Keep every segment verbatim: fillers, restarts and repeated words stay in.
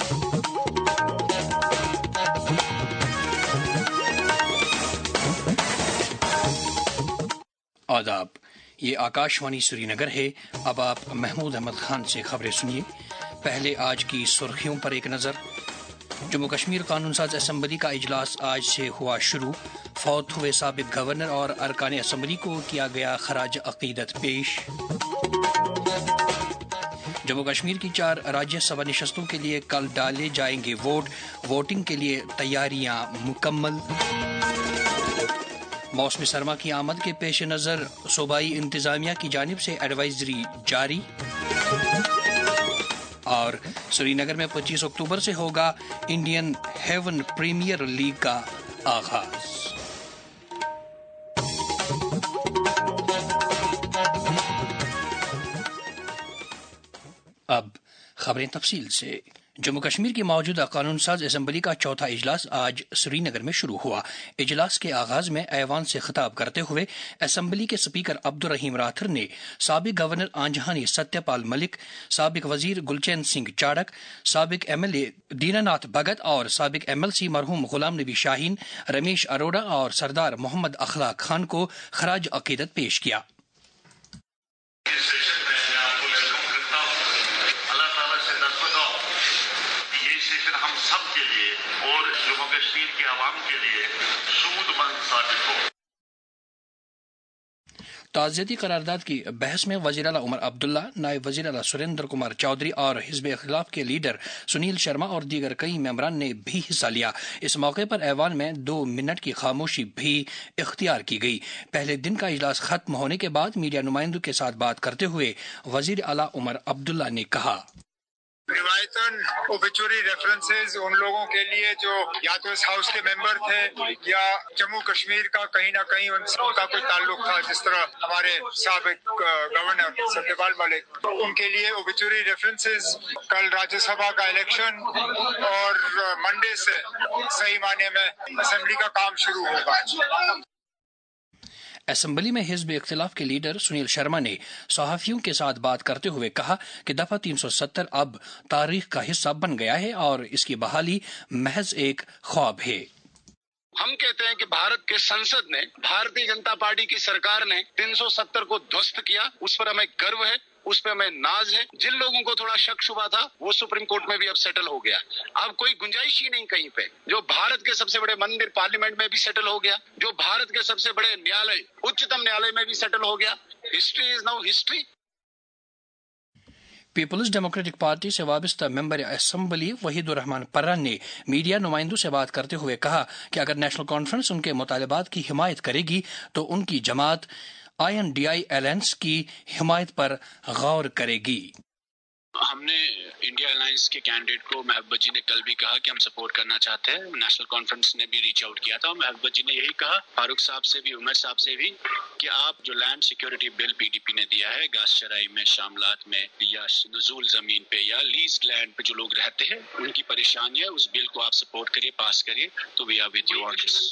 آداب، یہ آکاشوانی سری نگر ہے۔ اب آپ محمود احمد خان سے خبریں سنیے۔ پہلے آج کی سرخیوں پر ایک نظر۔ جموں کشمیر قانون ساز اسمبلی کا اجلاس آج سے ہوا شروع۔ فوت ہوئے سابق گورنر اور ارکان اسمبلی کو کیا گیا خراج عقیدت پیش۔ جموں کشمیر کی چار راجیہ سبھا نشستوں کے لیے کل ڈالے جائیں گے ووٹ، ووٹنگ کے لیے تیاریاں مکمل۔ موسم سرما کی آمد کے پیش نظر صوبائی انتظامیہ کی جانب سے ایڈوائزری جاری۔ اور سری نگر میں پچیس اکتوبر سے ہوگا انڈین ہیون پریمیئر لیگ کا آغاز۔ اب خبریں تفصیل سے۔ جموں کشمیر کی موجودہ قانون ساز اسمبلی کا چوتھا اجلاس آج سری نگر میں شروع ہوا۔ اجلاس کے آغاز میں ایوان سے خطاب کرتے ہوئے اسمبلی کے اسپیکر عبدالرحیم راتھر نے سابق گورنر آنجہانی ستیہ پال ملک، سابق وزیر گلچین سنگھ چاڑک، سابق ایم ایل اے دینا ناتھ بھگت اور سابق ایم ایل سی مرحوم غلام نبی شاہین، رمیش اروڑا اور سردار محمد اخلاق خان کو خراج عقیدت پیش کیا۔ تعزیتی قرارداد کی بحث میں وزیر اعلیٰ عمر عبداللہ، نائب وزیر اعلیٰ سریندر کمار چودھری اور حزب اختلاف کے لیڈر سنیل شرما اور دیگر کئی ممبران نے بھی حصہ لیا۔ اس موقع پر ایوان میں دو منٹ کی خاموشی بھی اختیار کی گئی۔ پہلے دن کا اجلاس ختم ہونے کے بعد میڈیا نمائندوں کے ساتھ بات کرتے ہوئے وزیر اعلیٰ عمر عبداللہ نے کہا: روایتاً اوبیچوری ریفرنسز ان لوگوں کے لیے جو یا تو اس ہاؤس کے ممبر تھے یا جموں کشمیر کا کہیں نہ کہیں ان کا کوئی تعلق تھا، جس طرح ہمارے سابق گورنر ستیہ پال ملک، ان کے لیے اوبیچوری ریفرنسز۔ کل راجیہ سبھا کا الیکشن اور منڈے سے صحیح معنی میں اسمبلی کا کام شروع ہوگا۔ اسمبلی میں حزب اختلاف کے لیڈر سنیل شرما نے صحافیوں کے ساتھ بات کرتے ہوئے کہا کہ دفعہ تین سو ستر اب تاریخ کا حصہ بن گیا ہے اور اس کی بحالی محض ایک خواب ہے۔ ہم کہتے ہیں کہ بھارت کے سنسد نے، بھارتی جنتا پارٹی کی سرکار نے تین سو ستر کو دھوست کیا، اس پر ہمیں گرو ہے، اس پہ ہمیں ناز ہے۔ جن لوگوں کو تھوڑا شک شبہ تھا وہ سپریم کورٹ میں بھی اب سیٹل ہو گیا۔ اب کوئی گنجائش ہی نہیں کہیں پہ۔ جو بھارت کے سب سے بڑے مندر پارلیمنٹ میں بھی سیٹل ہو گیا، جو بھارت کے سب سے بڑے نیالے اچتم نیالے میں بھی سیٹل ہو گیا۔ History is now history. Peoples democratic party سے وابستہ ممبر اسمبلی وحید الرحمان پران نے میڈیا نمائندوں سے بات کرتے ہوئے کہا کہ اگر نیشنل کانفرنس ان کے مطالبات کی حمایت کرے گی تو ان کی جماعت I N D I alliance کی حمایت پر غور کرے گی۔ ہم نے انڈیا الائنس کے کینڈیڈیٹ کو محبت جی نے کل بھی کہا کہ ہم سپورٹ کرنا چاہتے ہیں۔ نیشنل کانفرنس نے بھی ریچ آؤٹ کیا تھا۔ محبت جی نے یہی کہا، فاروق صاحب سے بھی، عمر صاحب سے بھی، کہ آپ جو land security bill P D P نے دیا ہے، گھاس چرائی میں، شاملات میں یا نزول زمین پہ یا لیز لینڈ پہ جو لوگ رہتے ہیں ان کی پریشانی ہے، اس بل کو آپ سپورٹ کریے، پاس کریے، تو we are with you on this.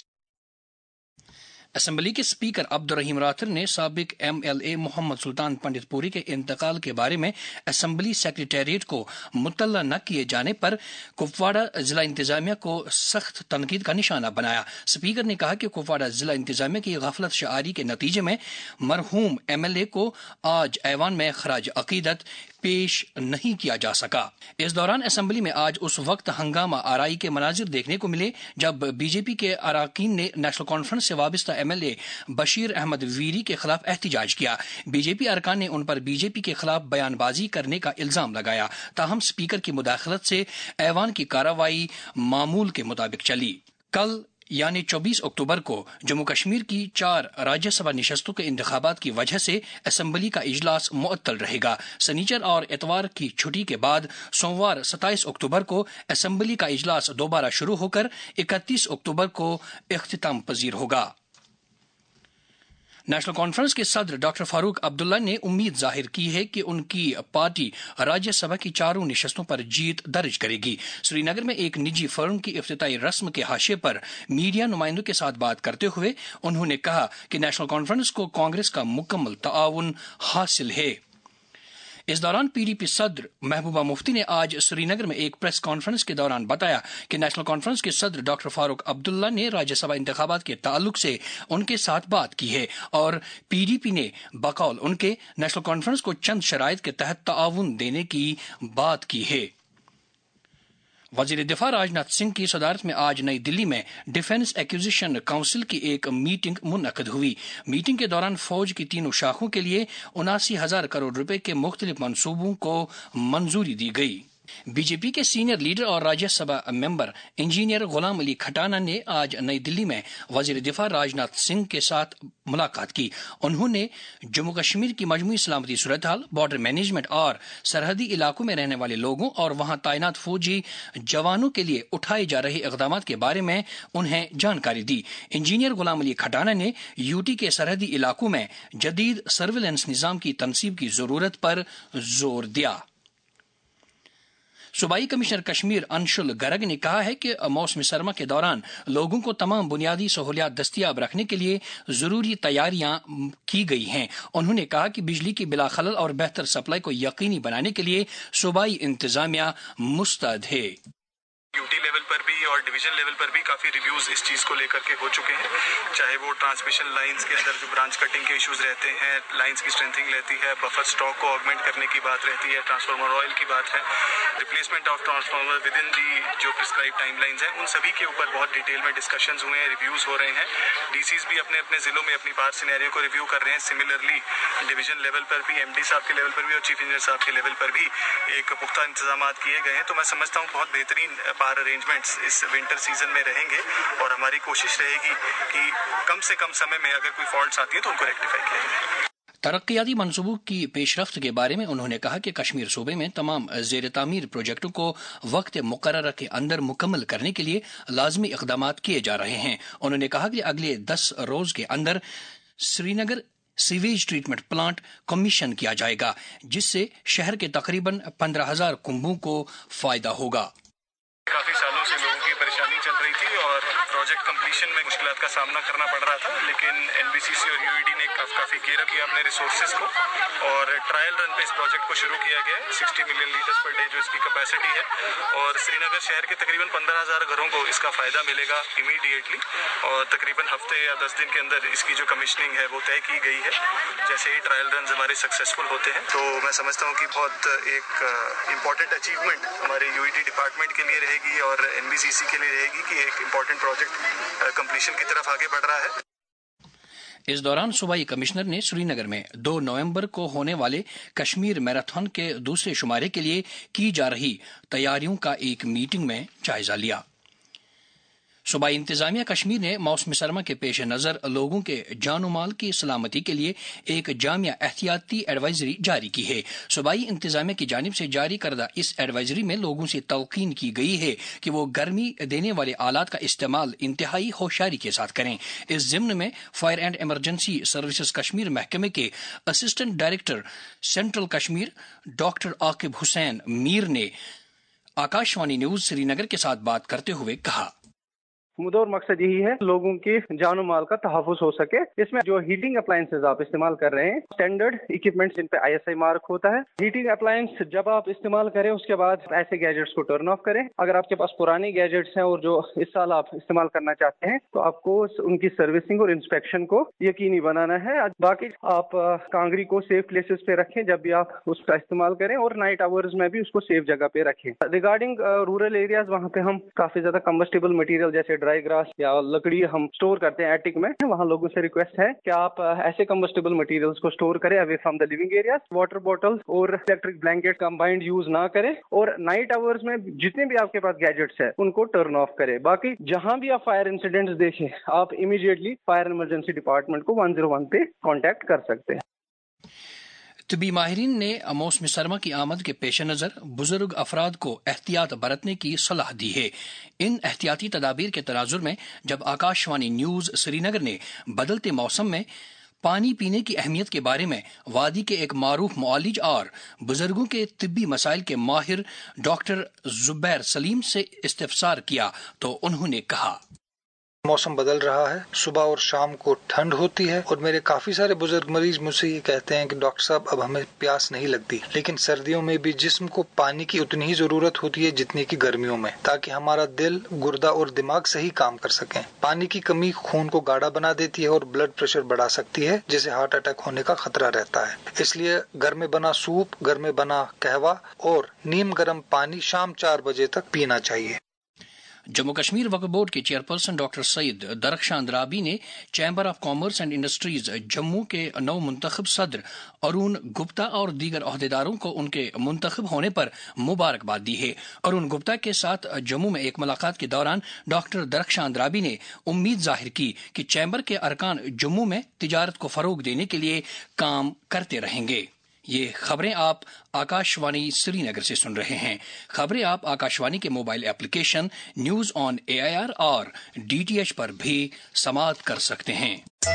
Assembly کے اسپیکر عبدالرحیم راتھر نے سابق M L A Mohammad Sultan Pandit Puri کے انتقال کے بارے میں اسمبلی سیکریٹریٹ کو مطلع نہ کیے جانے پر کپواڑہ ضلع انتظامیہ کو سخت تنقید کا نشانہ بنایا۔ اسپیکر نے کہا کہ کپواڑہ ضلع انتظامیہ کی غفلت شعاری کے نتیجے میں مرحوم ایم ایل اے کو آج ایوان میں خراج عقیدت پیش نہیں کیا جا سکا۔ اس دوران اسمبلی میں آج اس وقت ہنگامہ آرائی کے مناظر دیکھنے کو ملے جب بی جے پی کے اراکین نے نیشنل کانفرنس سے وابستہ M L A Bashir Ahmad Veeri کے خلاف احتجاج کیا۔ بی جے پی ارکان نے ان پر بی جے پی کے خلاف بیان بازی کرنے کا الزام لگایا، تاہم اسپیکر کی مداخلت سے ایوان کی کارروائی معمول کے مطابق چلی۔ کل یعنی چوبیس اکتوبر کو جموں کشمیر کی چار راجیہ سبھا نشستوں کے انتخابات کی وجہ سے اسمبلی کا اجلاس معطل رہے گا۔ سنیچر اور اتوار کی چھٹی کے بعد سوموار ستائیس اکتوبر کو اسمبلی کا اجلاس دوبارہ شروع ہو کر اکتیس اکتوبر کو اختتام پذیر ہوگا۔ نیشنل کانفرنس کے صدر ڈاکٹر فاروق عبداللہ نے امید ظاہر کی ہے کہ ان کی پارٹی راجیہ سبھا کی چاروں نشستوں پر جیت درج کرے گی۔ سری نگر میں ایک نجی فرم کی افتتاحی رسم کے حاشیے پر میڈیا نمائندوں کے ساتھ بات کرتے ہوئے انہوں نے کہا کہ نیشنل کانفرنس کو کانگریس کا مکمل تعاون حاصل ہے۔ इस दौरान पी डी पी सदर महबूबा मुफ्ती ने आज श्रीनगर में एक प्रेस कॉन्फ्रेंस के दौरान बताया कि नेशनल कॉन्फ्रेंस के सदर डॉक्टर फारूक अब्दुल्ला ने राज्यसभा इंतखाबात के ताल्लुक से उनके साथ बात की है और पी डी पी ने बकौल उनके नेशनल कॉन्फ्रेंस को चंद शराइत के तहत ताउन देने की बात की है। वजीर दिफा राजनाथ सिंह की सदारत में आज नई दिल्ली में डिफेंस एक्विजिशन काउंसिल की एक मीटिंग मुनक्कद हुई। मीटिंग के दौरान फौज की तीनों शाखों के लिए उनासी हजार करोड़ रुपए के मुख्तलिफ मंसूबों को मंजूरी दी गई। बीजेपी के सीनियर लीडर और राज्यसभा मेंबर इंजीनियर गुलाम अली खटाना ने आज नई दिल्ली में वजीर दिफा राजनाथ सिंह के साथ मुलाकात की। उन्होंने जम्मू कश्मीर की मजमूई सलामती सूरत हाल, बॉर्डर मैनेजमेंट और सरहदी इलाकों में रहने वाले लोगों और वहां तैनात फौजी जवानों के लिए उठाए जा रहे इकदाम के बारे में उन्हें जानकारी दी। इंजीनियर गुलाम अली खटाना ने यूटी के सरहदी इलाकों में जदीद सर्विलेंस निजाम की तनसीब की जरूरत पर जोर दिया। सूबाई कमिश्नर कश्मीर अंशुल गर्ग ने कहा है कि मौसम सरमा के दौरान लोगों को तमाम बुनियादी सहूलियात दस्तियाब रखने के लिए जरूरी तैयारियां की गई हैं। उन्होंने कहा कि बिजली की बिला खलल और बेहतर सप्लाई को यकीनी बनाने के लिए सूबाई इंतजामिया मुस्तैद है। यूटी लेवल पर भी और डिवीजन लेवल पर भी काफी रिव्यूज इस चीज को लेकर के हो चुके हैं, चाहे वो ट्रांसमिशन लाइंस के अंदर जो ब्रांच कटिंग के इश्यूज रहते हैं, लाइंस की स्ट्रेंथिंग रहती है, बफर स्टॉक को ऑगमेंट करने की बात रहती है, ट्रांसफार्मर ऑयल की बात है, replacement of transformer within the जो प्रिस्क्राइब टाइमलाइंस हैं, उन सभी के ऊपर बहुत डिटेल में डिस्कशंस हुए हैं, रिव्यूज हो रहे हैं। डीसीज भी अपने अपने जिलों में अपनी पार सिनेरियो को रिव्यू कर रहे हैं। सिमिलरली डिवीजन लेवल पर भी, एमडी साहब के लेवल पर भी और चीफ इंजीनियर साहब के लेवल पर भी एक पुख्ता इंतजाम किए गए हैं। तो मैं समझता हूँ बहुत बेहतरीन पार अरेंजमेंट्स इस विंटर सीजन में रहेंगे और हमारी कोशिश रहेगी कि कम से कम समय में अगर कोई फॉल्ट्स आती है तो उनको रेक्टिफाई किया जाए। तरक्याती मंसूबों की पेशरफ्त के बारे में उन्होंने कहा कि कश्मीर सूबे में तमाम जेर तामीर प्रोजेक्टों को वक्त मुकर्रर के अंदर मुकम्मल करने के लिए लाजमी इकदाम किए जा रहे हैं। उन्होंने कहा कि अगले दस रोज के अंदर Srinagar sewage treatment plant commission किया जाएगा, जिससे शहर के तकरीबन पंद्रह हजार कुंभों को फायदा होगा। काफी सालों से लोगों की परेशानी चल रही थी और प्रोजेक्ट कंप्लीशन में मुश्किलात का सामना करना पड़ रहा था, लेकिन एनबीसीसी और यूईडी ने काफी गेयर अप किया अपने रिसोर्सेज को और ट्रायल रन पे इस प्रोजेक्ट को शुरू किया गया है। साठ मिलियन लीटर्स पर डे जो इसकी कैपेसिटी है और श्रीनगर शहर के तकरीबन पंद्रह हजार घरों को इसका फायदा मिलेगा इमीडिएटली और तकरीबन हफ्ते या दस दिन के अंदर इसकी जो कमीशनिंग है वो तय की गई है। जैसे ही ट्रायल रन हमारे सक्सेसफुल होते हैं तो मैं समझता हूँ कि बहुत एक इम्पोर्टेंट अचीवमेंट हमारे यूईडी डिपार्टमेंट के लिए रहेगी और एनबीसीसी के लिए रहेगी कि एक इम्पोर्टेंट प्रोजेक्ट कंप्लीशन की तरफ आगे बढ़ रहा है। इस दौरान सूबाई कमिश्नर ने श्रीनगर में दो नवंबर को होने वाले कश्मीर मैराथन के दूसरे शुमारे के लिए की जा रही तैयारियों का एक मीटिंग में जायजा लिया। सूबाई इंतजामिया कश्मीर ने मौसम सरमा के पेश नजर लोगों के जानो माल की सलामती के लिए एक जामिया एहतियाती एडवाइजरी जारी की है। सूबाई इंतजामिया की जानिब से जारी करदा इस एडवाइजरी में लोगों से तलकीन की गई है कि वो गर्मी देने वाले आलात का इस्तेमाल इंतहाई होशियारी के साथ करें। इस जिम्न में fire and emergency services Kashmir महकमे के assistant director central Kashmir doctor Aqib Hussain Mir ने आकाशवाणी न्यूज श्रीनगर के साथ बात करते हुए कहा, मुद्दा मकसद यही है लोगों की जानो माल का तहफ़्फ़ुज़ हो सके। इसमें जो हीटिंग अप्लायंसेज आप इस्तेमाल कर रहे हैं, स्टैंडर्ड इक्विपमेंट्स जिन पे आईएसआई मार्क होता है, हीटिंग अप्लायंस जब आप इस्तेमाल करें उसके बाद ऐसे गैजेट्स को टर्न ऑफ करें। अगर आपके पास पुराने गैजेट्स हैं और जो इस साल आप इस्तेमाल करना चाहते हैं तो आपको उनकी सर्विसिंग और इंस्पेक्शन को यकीनी बनाना है। बाकी आप कांगरी को सेफ प्लेसेस पे रखें जब भी आप उसका इस्तेमाल करें और नाइट आवर्स में भी उसको सेफ जगह पे रखें। रिगार्डिंग रूरल एरियाज, वहाँ पे हम काफी ज्यादा कम्बस्टेबल मटीरियल जैसे ड्राई ग्रास या लकड़ी हम स्टोर करते हैं एटिक में। वहाँ लोगों से रिक्वेस्ट है कि आप ऐसे कम्बस्टेबल मटेरियल्स को स्टोर करें away from the living areas. Water bottles और इलेक्ट्रिक ब्लैंकेट कंबाइंड यूज ना करें और नाइट आवर्स में जितने भी आपके पास गैजेट्स है उनको टर्न ऑफ करें। बाकी जहां भी आप फायर इंसिडेंट्स देखें आप इमीडिएटली फायर इमरजेंसी डिपार्टमेंट को वन जीरो वन पे कॉन्टेक्ट कर सकते हैं। तबी माहिरीन ने मौसम सरमा की आमद के पेश नज़र बुजुर्ग अफराद को एहतियात बरतने की सलाह दी है। इन एहतियाती तदाबीर के तनाजुर में जब आकाशवाणी न्यूज श्रीनगर ने बदलते मौसम में पानी पीने की अहमियत के बारे में वादी के एक मारूफ मुआलिज और बुजुर्गों के तिब्बी मसाइल के माहिर डॉक्टर जुबैर सलीम से इस्तिफसार किया तो उन्होंने कहा, موسم بدل رہا ہے، صبح اور شام کو ٹھنڈ ہوتی ہے، اور میرے کافی سارے بزرگ مریض مجھ سے یہ کہتے ہیں کہ ڈاکٹر صاحب اب ہمیں پیاس نہیں لگتی، لیکن سردیوں میں بھی جسم کو پانی کی اتنی ہی ضرورت ہوتی ہے جتنی کی گرمیوں میں، تاکہ ہمارا دل، گردہ اور دماغ صحیح کام کر سکیں۔ پانی کی کمی خون کو گاڑھا بنا دیتی ہے اور بلڈ پریشر بڑھا سکتی ہے، جسے ہارٹ اٹیک ہونے کا خطرہ رہتا ہے۔ اس لیے گھر میں بنا سوپ، گھر میں بنا قہوہ اور نیم گرم پانی شام چار بجے تک پینا چاہیے۔ جموں کشمیر وقف بورڈ کے چیئرپرسن ڈاکٹر سعید درخشان رابی نے chamber of commerce and industries Jammu کے نو منتخب صدر ارون گپتا اور دیگر عہدیداروں کو ان کے منتخب ہونے پر مبارکباد دی ہے۔ ارون گپتا کے ساتھ جموں میں ایک ملاقات کے دوران ڈاکٹر درخشان رابی نے امید ظاہر کی کہ چیمبر کے ارکان جموں میں تجارت کو فروغ دینے کے لیے کام کرتے رہیں گے۔ یہ خبریں آپ آکاش وانی سری نگر سے سن رہے ہیں۔ خبریں آپ آکاش وانی کے mobile application news on A I R اور ڈی ٹی ایچ پر بھی سماعت کر سکتے ہیں۔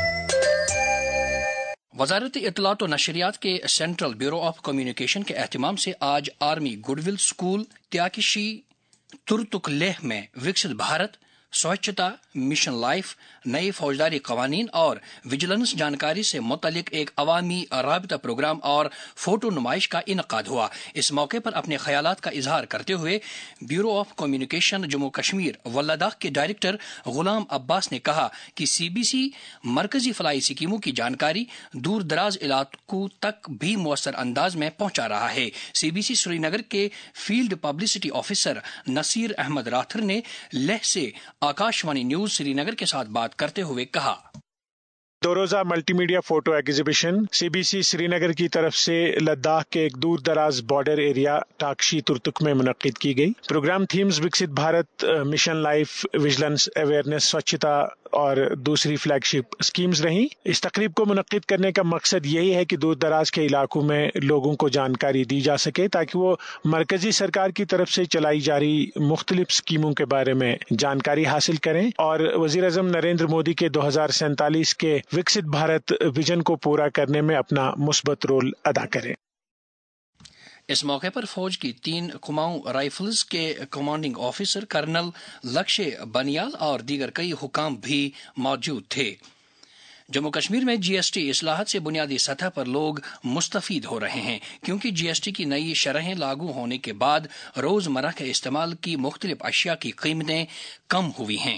وزارت اطلاعات و نشریات کے سینٹرل بیورو آف کمیونیکیشن کے اہتمام سے آج army goodwill school Tyakshi Turtuk Leh میں وکست بھارت، سوچھتا مشن لائف، نئے فوجداری قوانین اور وجیلنس جانکاری سے متعلق ایک عوامی رابطہ پروگرام اور فوٹو نمائش کا انعقاد ہوا۔ اس موقع پر اپنے خیالات کا اظہار کرتے ہوئے bureau of communication Jammu Kashmir ولاداخ کے ڈائریکٹر غلام عباس نے کہا کہ سی بی سی مرکزی فلاحی اسکیموں کی جانکاری دور دراز علاقوں تک بھی مؤثر انداز میں پہنچا رہا ہے۔ سی بی سی سری نگر کے field publicity officer Nasir Ahmad Rather نے لیہ سے Akashvani news Srinagar کے ساتھ بات کرتے ہوئے کہا، دو روزہ multimedia photo exhibition C B C Srinagar کی طرف سے لداخ کے ایک دور دراز بارڈر ایریا ٹاکشی ترتک میں منعقد کی گئی۔ Programme themes Viksit Bharat, mission life, vigilance awareness, Swachhta اور دوسری فلیگ شپ اسکیمز رہیں۔ اس تقریب کو منعقد کرنے کا مقصد یہی ہے کہ دور دراز کے علاقوں میں لوگوں کو جانکاری دی جا سکے تاکہ وہ مرکزی سرکار کی طرف سے چلائی جا رہی مختلف اسکیموں کے بارے میں جانکاری حاصل کریں اور وزیر اعظم نریندر مودی کے دو ہزار سینتالیس کے وکست بھارت ویژن کو پورا کرنے میں اپنا مثبت رول ادا کریں۔ اس موقع پر فوج کی تین کماؤں رائفلز کے commanding officer colonel Lakshay Baniyal اور دیگر کئی حکام بھی موجود تھے۔ جموں کشمیر میں جی ایس ٹی اصلاحات سے بنیادی سطح پر لوگ مستفید ہو رہے ہیں، کیونکہ جی ایس ٹی کی نئی شرحیں لاگو ہونے کے بعد روزمرہ کے استعمال کی مختلف اشیاء کی قیمتیں کم ہوئی ہیں۔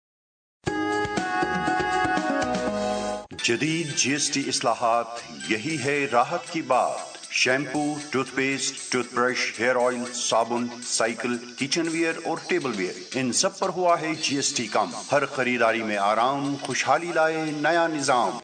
جدید جی ایس ٹی اصلاحات، یہی ہے راحت کی بات۔ Shampoo, toothpaste, toothbrush, hair oil, صابن، سائیکل، کچن ویئر اور ٹیبل ویئر، ان سب پر ہوا ہے جی ایس ٹی کم۔ ہر خریداری میں آرام، خوشحالی لائے نیا نظام۔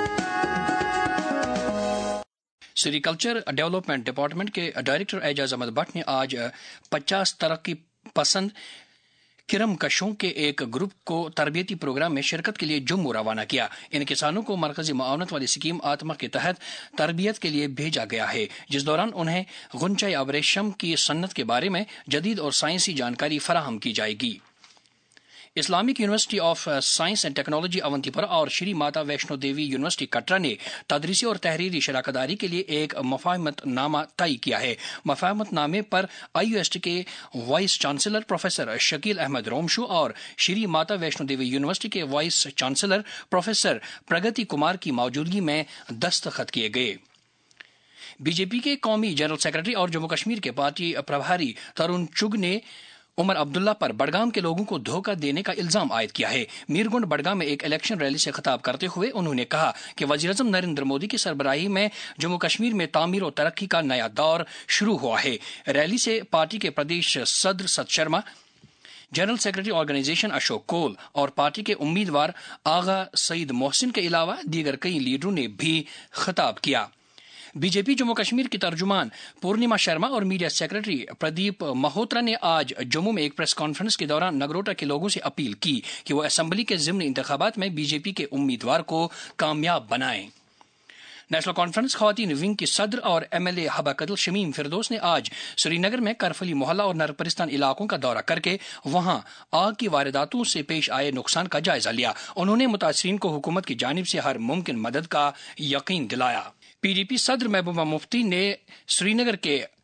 سیریکلچر ڈیولپمنٹ ڈپارٹمنٹ کے ڈائریکٹر اعجاز احمد بٹ نے آج پچاس ترقی پسند کرم کشوں کے ایک گروپ کو تربیتی پروگرام میں شرکت کے لیے جموں روانہ کیا۔ ان کسانوں کو مرکزی معاونت والی اسکیم آتما کے تحت تربیت کے لیے بھیجا گیا ہے، جس دوران انہیں غنچۂ ابریشم کی صنعت کے بارے میں جدید اور سائنسی جانکاری فراہم کی جائے گی۔ Islamic university of science and technology Awantipora اور شری ماتا ویشنو دیوی یونیورسٹی کٹرا نے تدریسی اور تحریری شراکت داری کے لیے ایک مفاہمت نامہ طے کیا ہے۔ مفاہمت نامے پر آئی یو ایس ٹی کے vice chancellor professor Shakeel Ahmad Romshoo اور شری ماتا ویشنو دیوی یونیورسٹی کے vice chancellor professor Pragati Kumar کی موجودگی میں دستخط کیے گئے۔ بی جے پی کے قومی جنرل سیکرٹری اور جموں کشمیر کے پارٹی پربھاری ترون چگ نے عمر عبداللہ پر بڑگام کے لوگوں کو دھوکہ دینے کا الزام عائد کیا ہے۔ میرگنڈ بڑگام میں ایک الیکشن ریلی سے خطاب کرتے ہوئے انہوں نے کہا کہ وزیر اعظم نریندر مودی کی سربراہی میں جموں کشمیر میں تعمیر و ترقی کا نیا دور شروع ہوا ہے۔ ریلی سے پارٹی کے پردیش صدر Sat Sharma, general secretary organisation Ashok Koul اور پارٹی کے امیدوار آغا سعید محسن کے علاوہ دیگر کئی لیڈروں نے بھی خطاب کیا۔ B J P Jammu Kashmir کی ترجمان پورنیما شرما اور میڈیا سیکرٹری پردیپ مہوترا نے آج جموں میں ایک پریس کانفرنس کے دوران نگروٹا کے لوگوں سے اپیل کی کہ وہ اسمبلی کے ضمنی انتخابات میں بی جے پی کے امیدوار کو کامیاب بنائیں۔ نیشنل کانفرنس خواتین ونگ کی صدر اور ایم ایل اے حبا قدل شمیم فردوس نے آج سری نگر میں کرفلی محلہ اور نرپرستان علاقوں کا دورہ کر کے وہاں آگ کی وارداتوں سے پیش آئے نقصان کا جائزہ لیا۔ انہوں نے متاثرین کو حکومت کی جانب سے ہر ممکن مدد کا یقین دلایا۔ پی ڈی پی صدر محبوبہ مفتی نے سری نگر کے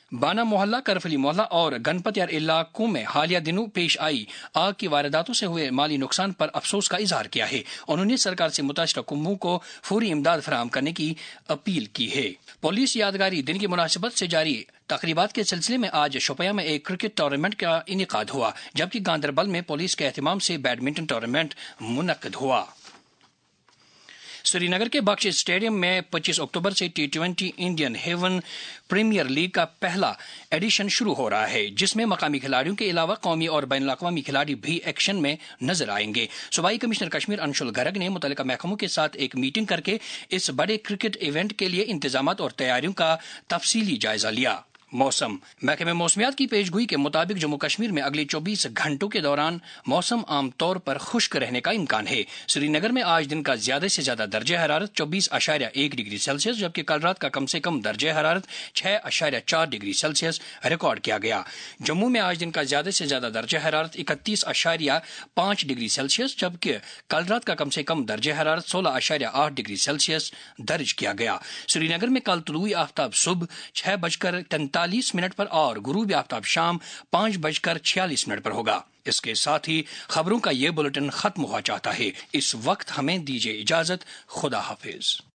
بانا محلہ، کرفلی محلہ اور گنپتیار علاقوں میں حالیہ دنوں پیش آئی آگ کی وارداتوں سے ہوئے مالی نقصان پر افسوس کا اظہار کیا ہے۔ انہوں نے سرکار سے متاثرہ کنبوں کو فوری امداد فراہم کرنے کی اپیل کی ہے۔ پولیس یادگاری دن کی مناسبت سے جاری تقریبات کے سلسلے میں آج شوپیاں میں ایک کرکٹ ٹورنامنٹ کا انعقاد ہوا، جبکہ گاندربل میں پولیس کے اہتمام سے بیڈمنٹن ٹورنامنٹ منعقد ہوا۔ سری نگر کے بخش اسٹیڈیم میں پچیس اکتوبر سے T twenty Indian heaven premier league کا پہلا ایڈیشن شروع ہو رہا ہے، جس میں مقامی کھلاڑیوں کے علاوہ قومی اور بین الاقوامی کھلاڑی بھی ایکشن میں نظر آئیں گے۔ صوبائی کمشنر کشمیر انشول گرگ نے متعلقہ محکموں کے ساتھ ایک میٹنگ کر کے اس بڑے کرکٹ ایونٹ کے لیے انتظامات اور تیاریوں کا تفصیلی جائزہ لیا۔ موسم محکمہ موسمیات کی پیش گوئی کے مطابق جموں کشمیر میں اگلے چوبیس گھنٹوں کے دوران موسم عام طور پر خشک رہنے کا امکان ہے۔ سری نگر میں آج دن کا زیادہ سے زیادہ درجہ حرارت چوبیس اشاریہ ایک ڈگری سیلسیس، جبکہ کل رات کا کم سے کم درجہ حرارت چھ اشاریہ چار ڈگری سیلسیس ریکارڈ کیا گیا۔ جموں میں آج دن کا زیادہ سے زیادہ درجہ حرارت اکتیس اشاریہ پانچ ڈگری سیلسیس، جبکہ کل رات کا کم سے کم درجہ حرارت سولہ اشاریہ آٹھ ڈگری سیلسیس درج کیا گیا۔ سری نگر میں کل طلوع آفتاب صبح چھ بج کر تینتالیس منٹ پر اور غروب آفتاب شام پانچ بج کر چھیالیس منٹ پر ہوگا۔ اس کے ساتھ ہی خبروں کا یہ بلٹن ختم ہوا چاہتا ہے۔ اس وقت ہمیں دیجیے اجازت۔ خدا حافظ۔